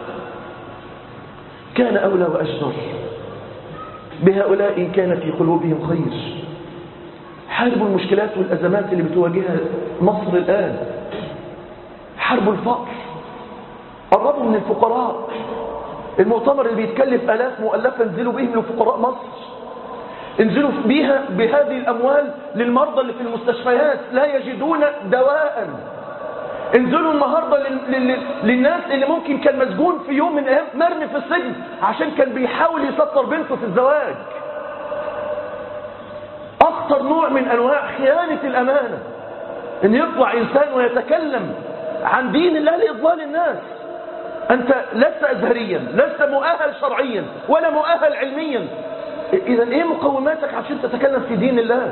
كان أولى وأجدر بهؤلاء إن كان في قلوبهم خير. حاربوا المشكلات والأزمات اللي بتواجهها مصر الآن، حاربوا الفقر، قربوا من الفقراء. المؤتمر اللي بيتكلف آلاف مؤلفة انزلوا بهم لفقراء مصر، انزلوا بها بهذه الأموال للمرضى اللي في المستشفيات لا يجدون دواء. انزلوا النهاردة للناس اللي ممكن كان مسجون في يوم من الأيام مرمي في السجن عشان كان بيحاول يسطر بنته في الزواج. أخطر نوع من أنواع خيانة الأمانة إن يطلع إنسان ويتكلم عن دين الله لإضلال الناس. أنت لست أزهريا، لست مؤهل شرعيا ولا مؤهل علميا، إذا إيه مقوماتك عشان تتكلم في دين الله؟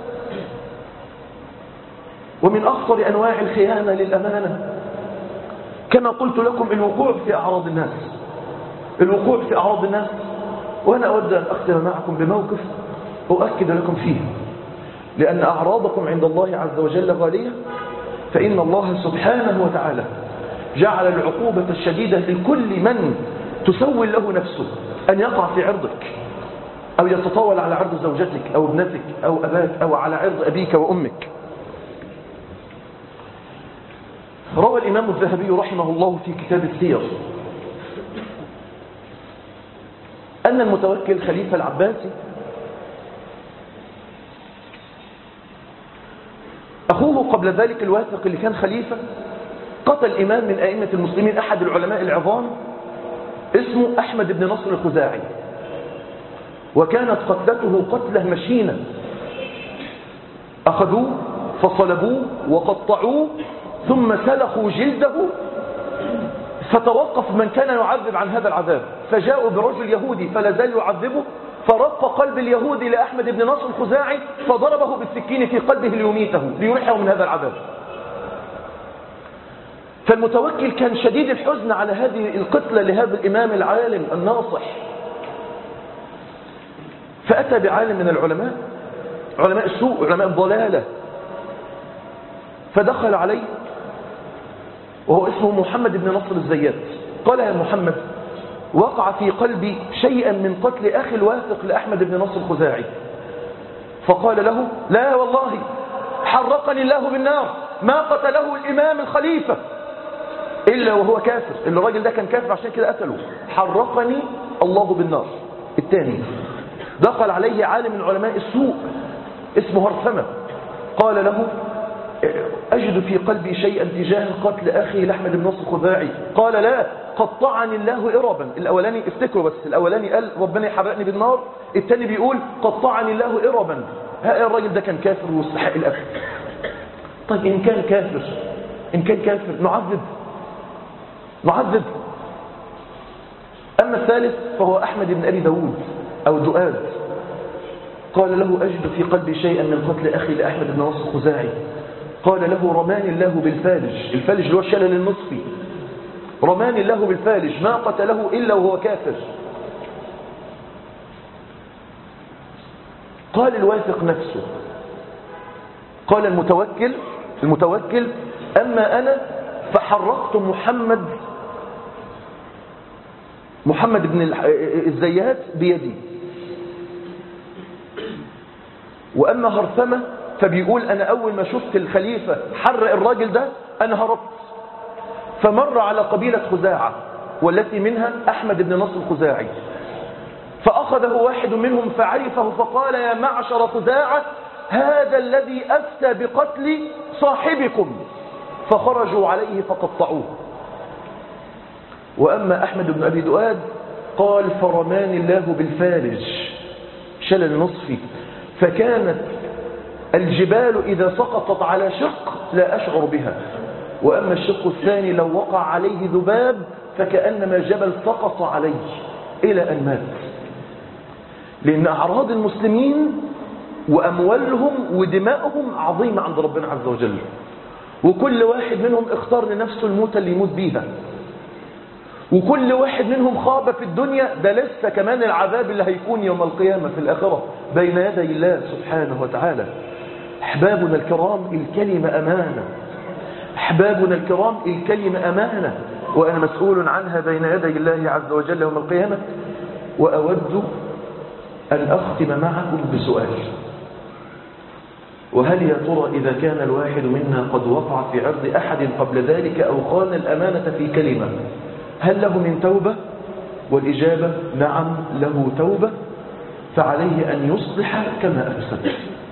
ومن أخطر أنواع الخيانة للأمانة كما قلت لكم الوقوع في أعراض الناس، الوقوع في أعراض الناس. وأنا أود أن أختم معكم بموقف أؤكد لكم فيه، لأن أعراضكم عند الله عز وجل غالية، فإن الله سبحانه وتعالى جعل العقوبة الشديدة لكل من تسول له نفسه أن يقع في عرضك أو يتطاول على عرض زوجتك أو ابنتك أو أباك أو على عرض أبيك وأمك. روى الإمام الذهبي رحمه الله في كتاب السير أن المتوكل خليفة العباسي أخوه قبل ذلك الواثق اللي كان خليفة قتل إمام من أئمة المسلمين، أحد العلماء العظام اسمه أحمد بن نصر الخزاعي، وكانت قتلته قتله مشينة. أخذوه فصلبوه وقطعوه ثم سلخوا جلده، فتوقف من كان يعذب عن هذا العذاب، فجاءوا برجل يهودي فلا زال يعذبه، فرق قلب اليهودي لأحمد بن نصر الخزاعي فضربه بالسكين في قلبه ليميته ليريحه من هذا العذاب. فالمتوكل كان شديد الحزن على هذه القتلة لهذا الإمام العالم الناصح، فأتى بعالم من العلماء، علماء السوء علماء الضلالة، فدخل عليه وهو اسمه محمد بن نصر الزيات. قال يا محمد وقع في قلبي شيئا من قتل أخي الواثق لأحمد بن نصر الخزاعي. فقال له لا والله حرقني الله بالنار، ما قتله الإمام الخليفة إلا وهو كافر، الراجل ده كان كافر عشان كده قتله، حرقني الله بالنار. الثاني دخل عليه عالم من علماء السوء اسمه هرثمة، قال له أجد في قلبي شيئا تجاه قتل أخي لأحمد بن نصر الخزاعي. قال لا قطعني الله إربا. الأولاني افتكروا بس، الأولاني قال ربنا يحرقني بالنار، الثاني بيقول قطعني الله إربا. ها الراجل ده كان كافر ويستحق القتل. طيب إن كان كافر إن كان كافر نعذب نعذب أما الثالث فهو أحمد بن أبي داود أو دؤاد، قال له أجد في قلبي شيئا من قتل أخي لأحمد بن نصر الخزاعي. قال له رماني الله بالفالج، الفالج اللي هو الشلل النصفي، رماني الله بالفالج ما قتله إلا وهو كافر. قال الواثق نفسه، قال المتوكل المتوكل أما أنا فحرقت محمد محمد بن الزيات بيدي، وأما هرثمة فبيقول أنا أول ما شفت الخليفة حرق الراجل ده أنا هربت، فمر على قبيلة خزاعة والتي منها أحمد بن نصر الخزاعي، فأخذه واحد منهم فعرفه فقال يا معشر خزاعة هذا الذي أفتى بقتل صاحبكم، فخرجوا عليه فقطعوه. وأما أحمد بن أبي دؤاد قال فرمان الله بالفالج شلل نصفي، فكانت الجبال إذا سقطت على شق لا أشعر بها، وأما الشق الثاني لو وقع عليه ذباب فكأنما الجبل سقط عليه إلى أن مات. لأن أعراض المسلمين وأموالهم ودماءهم عظيمة عند ربنا عز وجل، وكل واحد منهم اختار لنفسه الموت اللي يموت بيها، وكل واحد منهم خاب في الدنيا. ده لسه كمان العذاب اللي هيكون يوم القيامة في الآخرة بين يدي الله سبحانه وتعالى. أحبابنا الكرام، الكلمة أمانة. أحبابنا الكرام، الكلمة أمانة، وأنا مسؤول عنها بين يدي الله عز وجل يوم القيامة. وأود أن أختم معكم بسؤال: وهل يا ترى إذا كان الواحد منا قد وقع في عرض أحد قبل ذلك أو خان الأمانة في كلمة، هل له من توبة؟ والإجابة نعم، له توبة، فعليه أن يصلح كما أفسد.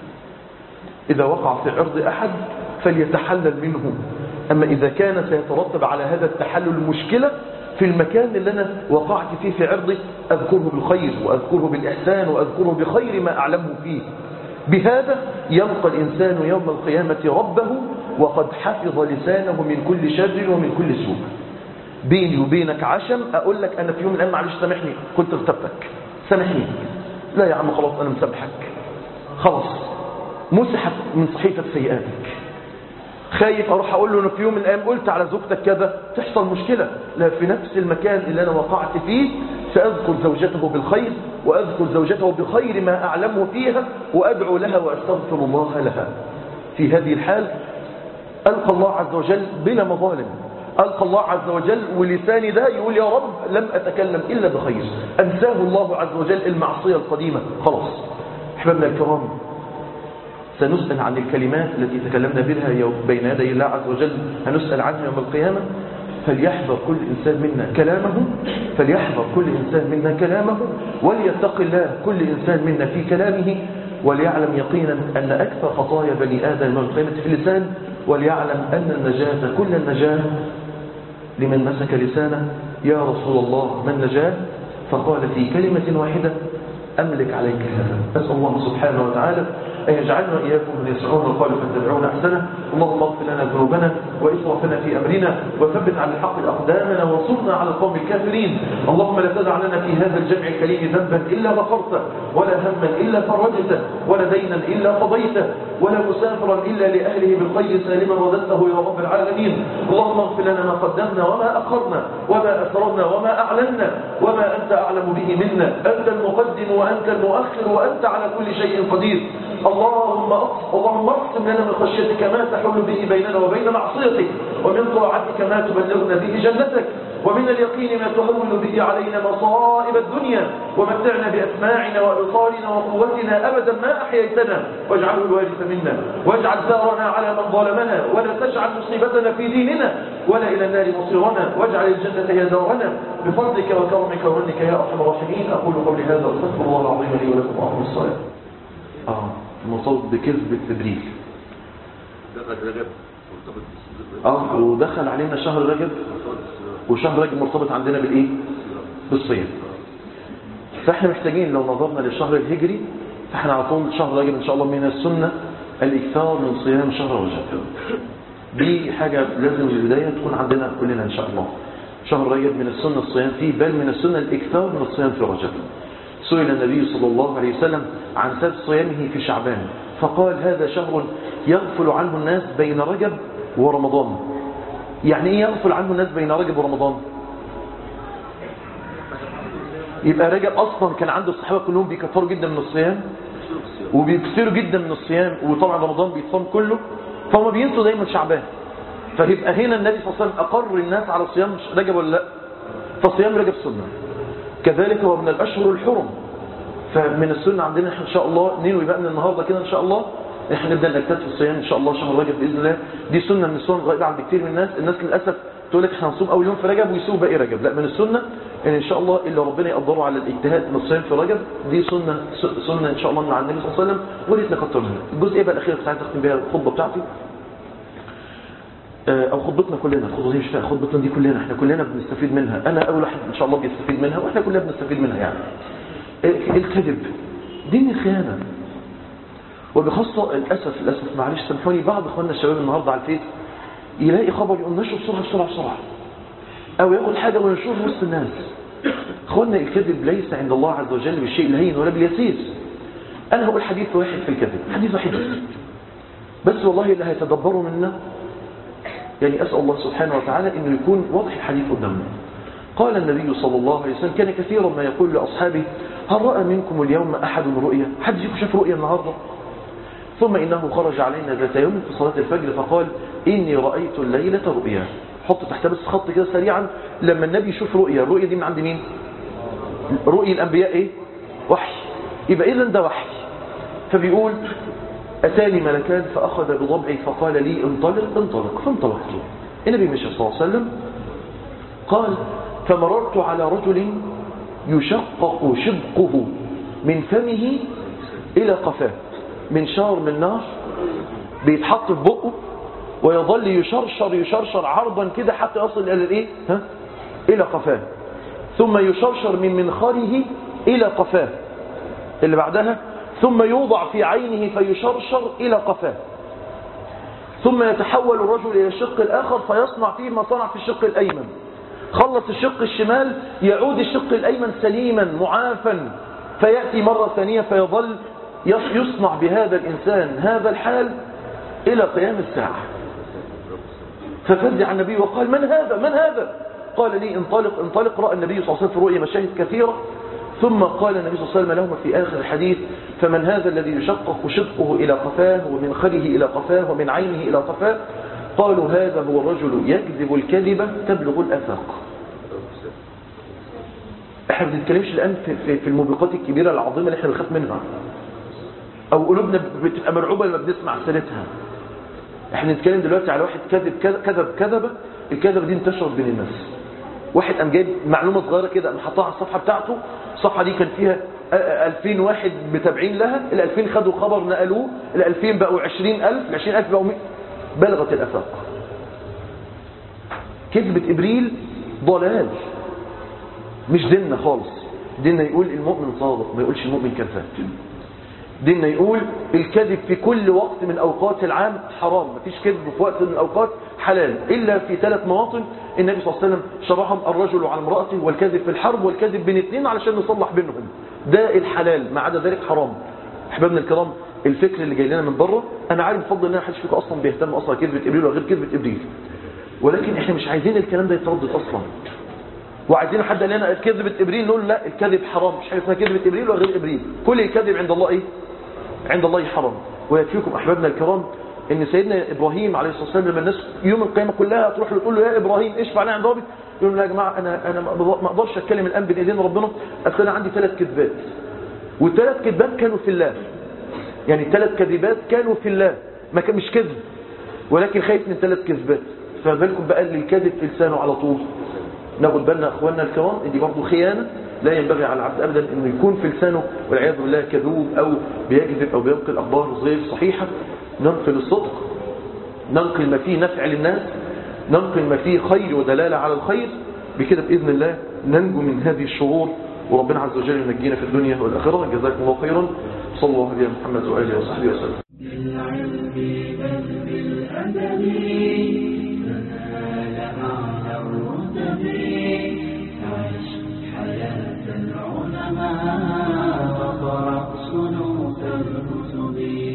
إذا وقع في عرض أحد فليتحلل منه، أما إذا كان سيترتب على هذا التحلل مشكلة في المكان اللي أنا وقعت فيه في عرضي، أذكره بالخير وأذكره بالإحسان وأذكره بخير ما أعلمه فيه. بهذا يلقى الإنسان يوم القيامة ربه وقد حفظ لسانه من كل شر ومن كل سوء. بيني وبينك عشم، أقول لك أنا في يوم من الأيام معلش سامحني كنت اغتبتك، سامحني، لا يا عم خلاص أنا مسامحك، خلاص مسحت من صحيفة سيئاتك. خايف أروح أقول له أنه في يوم من الأيام قلت على زوجتك كذا، تحصل مشكلة. لا، في نفس المكان اللي أنا وقعت فيه سأذكر زوجته بالخير وأذكر زوجته بخير ما أعلمه فيها وأدعو لها وأستغفر الله لها. في هذه الحال ألقى الله عز وجل بلا مظالم، ألقى الله عز وجل ولساني ده يقول يا رب لم أتكلم إلا بخير، أنساه الله عز وجل المعصية القديمة. خلاص أحبابنا الكرام، سنسأل عن الكلمات التي تكلمنا بها بين يدي الله عز وجل، هنسأل عنها يوم القيامة. فليحذر كل إنسان منا كلامه، فليحذر كل إنسان منا كلامه، وليتق الله كل إنسان منا في كلامه، وليعلم يقينا أن أكثر خطايا بني آدم يوم القيامة في اللسان، وليعلم أن النجاة كل النجاة لمن مسك لسانه. يا رسول الله ما النجاة؟ فقال في كلمة واحدة: أملك عليك هذا. أسأل الله سبحانه وتعالى أن يجعلنا إياكم من يسعون القول فاتبعون أحسنه. اللهم اغفر لنا ذنوبنا وإسرافنا في أمرنا وثبت على الحق أقدامنا وانصرنا على القوم الكافرين. اللهم لا تدع لنا في هذا الجمع الكريم ذنبا إلا غفرته، ولا هما إلا فرجته، ولا دينا إلا قضيته، ولا مسافرا إلا لأهله بالخير سالما رددته يا رب العالمين. اللهم اغفر لنا ما قدمنا وما أخرنا وما أسررنا وما أعلنا وما أنت أعلم به منا. أنت المقدم وأنت المؤخر وأنت على كل شيء قدير. اللهم اللهم اقسم لنا من خشيتك ما تحول به بيننا وبين معصيتك، ومن طاعتك ما تبلغنا به جنتك، ومن اليقين ما تهون به علينا مصائب الدنيا، ومتعنا بأسماعنا وأبصارنا وقوتنا أبدا ما أحييتنا، واجعله الوارث منا، واجعل ثارنا على من ظلمنا، ولا تجعل مصيبتنا في ديننا ولا إلى النار مصيرنا، واجعل الجنة هي دارنا بفضلك وكرمك ومنك يا أرحم الراحمين. أقول قولي هذا واستغفر الله العظيم لي ولكم وأقم الصلاة. آه مرتبط بكذب التبريل. دخل رجب مرتبط اه ودخل علينا شهر رجب، وشهر رجب مرتبط عندنا بالايه؟ بالصيام. فاحنا محتاجين لو نظرنا للشهر الهجري فاحنا على طول شهر رجب ان شاء الله من السنه الاكثار من صيام شهر رجب. دي حاجه لازم من البدايه تكون عندنا كلنا ان شاء الله. شهر رجب من السنه الصيام فيه، بل من السنه الاكثار من الصيام في رجب. سئل النبي صلى الله عليه وسلم عن سبب صيامه في شعبان فقال: هذا شهر يغفل عنه الناس بين رجب ورمضان. يعني ايه يغفل عنه الناس بين رجب ورمضان؟ يبقى رجب اصلا كان عنده الصحابه كلهم بيكثروا جدا من الصيام وبيكثروا جدا من الصيام، وطبعا رمضان بيتصام كله، فهم بينسوا دايما شعبان. فيبقى هنا النبي صلى الله عليه وسلم اقر الناس على صيام رجب ولا لا؟ فصيام رجب سنه، كذلك هو من الاشهر الحرم. فمن السنه عندنا ان شاء الله ننوي بقى من النهارده كده ان شاء الله احنا نبدا نجتهد في الصيام ان شاء الله شهر رجب باذن الله. دي سنه من السنن غائبه عند كتير من الناس. الناس للاسف تقول لك احنا هنصوم اول يوم في رجب ويسووا باقي رجب. لا، من السنه ان ان شاء الله اللي ربنا يقدره على الاجتهاد من الصيام في رجب دي سنه سنه ان شاء الله من عند النبي صلى الله عليه وسلم، وليت نكتر منها. الجزئيه بقى الاخيره اللي عايز اختم بيها الخطبه بتاعتي او خطبتنا كلنا. الخطبه دي مش فيها خطبتنا دي كلنا، احنا كلنا بنستفيد منها. انا اول واحد ان شاء الله بيستفيد منها واحنا كلنا بنستفيد منها. يعني الكذب دي من خيانه، وبخاصه للاسف للاسف معلش سامحوني بعض اخواننا الشباب النهارده على الفيس يلاقي خبر يقول نشر بسرعه بسرعه بسرعه، او ياخد حاجه وينشرها وسط الناس. اخواننا الكذب ليس عند الله عز وجل بالشيء الهين ولا باليسير. انا هقول حديث واحد في الكذب، حديث واحد بس، بس والله اللي هيتدبروا منا يعني أسأل الله سبحانه وتعالى أنه يكون واضح الحديث قدامنا. قال النبي صلى الله عليه وسلم كان كثيرا ما يقول لأصحابه هل رأى منكم اليوم أحد رؤيا؟ حد فيكم شاف رؤيا النهاردة؟ ثم إنه خرج علينا ذات يوم في صلاة الفجر فقال إني رأيت الليلة رؤيا. حط تحت بس خط كده سريعا. لما النبي يشوف رؤيا، الرؤيا دي من عند مين؟ رؤيا الأنبياء إيه؟ وحي. يبقى إذن ده وحي. فبيقول أتاني ملكان فأخذ بضبعي فقال لي انطلق انطلق فانطلقت. النبي مشى صلى الله عليه وسلم قال فمررت على رجل يشقق شدقه من فمه إلى قفاه، منشار من نار بيتحط في بقه ويظل يشرشر يشرشر عرضا كده حتى يصل إلى الإيه؟ ها؟ إلى قفاه، ثم يشرشر من منخره إلى قفاه اللي بعدها، ثم يوضع في عينه فيشرشر إلى قفاه، ثم يتحول الرجل إلى الشق الآخر فيصنع فيه ما صنع في الشق الأيمن. خلص الشق الشمال يعود الشق الأيمن سليما معافا، فيأتي مرة ثانية فيظل يصنع بهذا الإنسان هذا الحال إلى قيام الساعة. ففزع النبي وقال من هذا من هذا؟ قال لي انطلق انطلق. رأى النبي صلى الله عليه وسلم في رؤيا مشاهد كثيرة، ثم قال النبي صلى الله عليه وسلم لهم في آخر الحديث فمن هذا الذي يشقق شدقه إلى قفاه ومن خره إلى قفاه ومن عينه إلى قفاه؟ قالوا هذا هو الرجل يكذب الكذبة تبلغ الآفاق. احنا ما بنتكلمش الآن في, في الموبقات الكبيرة العظيمة اللي احنا بنخاف منها أو قلوبنا بتبقى مرعوبة لما بنسمع سيرتها. احنا نتكلم دلوقتي على واحد كذب كذب كذبة، الكذبة دي انتشرت بين الناس. واحد قام جايب معلومة صغيرة كده قام حطها على الصفحة بتاعته، الصفحة دي كان فيها ألفين واحد متابعين لها، الألفين خدوا خبر نقلوه، الألفين بقوا عشرين ألف، العشرين ألف بقوا بلغت الأفاق. كذبة إبريل ضلال، مش ديننا خالص. ديننا يقول المؤمن صادق، ما يقولش المؤمن كذاب. ديننا يقول الكذب في كل وقت من أوقات العام حرام، مفيش كذب في وقت من الأوقات حلال، إلا في ثلاث مواطن النبي صلى الله عليه وسلم شرعهم: الرجل على امرأته، والكذب في الحرب، والكذب بين اثنين علشان نصلح بينهم. ده الحلال، ما عدا ذلك حرام. أحبابنا الكرام، الفكر اللي جاي لنا من بره، أنا عارف بفضل الله محدش فيكم أصلا بيهتم أصلا كذبة إبريل وغير كذبة إبريل، ولكن إحنا مش عايزين الكلام ده يتردد أصلا، وعايزين حد قال لنا كذبة إبريل نقول لا، الكذب حرام، مش حاجة اسمها كذبة إبريل وغير إبريل، كل الكذب عند الله إيه؟ عند الله حرام. ويكفيكم أحبابنا الكرام ان سيدنا ابراهيم عليه الصلاه والسلام لما الناس يوم القيامه كلها تروح له تقول له يا ابراهيم اشفع لنا عند ربك، يقول له يا جماعه انا انا ما اقدرش اتكلم الان بين ايدين ربنا، اصل انا عندي ثلاث كذبات، والثلاث كذبات كانوا في الله، يعني ثلاث كذبات كانوا في الله، ما كان مش كذب، ولكن خايف من ثلاث كذبات. فبالكم بقى اللي الكذب في لسانه على طول. ناخد بالنا اخواننا الكرام، دي برضه خيانه، لا ينبغي على العبد ابدا انه يكون في لسانه والعياذ بالله كذوب او بيكذب او بينقل اخبار غير صحيحه. ننقل الصدق، ننقل ما فيه نفع للناس، ننقل ما فيه خير ودلاله على الخير، بكده باذن الله ننجو من هذه الشرور، وربنا عز وجل ينجينا في الدنيا والاخره. جزاكم الله خيرا. صلى الله عليه محمد واله وصحبه وسلم. بالعلم بل بالادب تنال اعلى الرتب.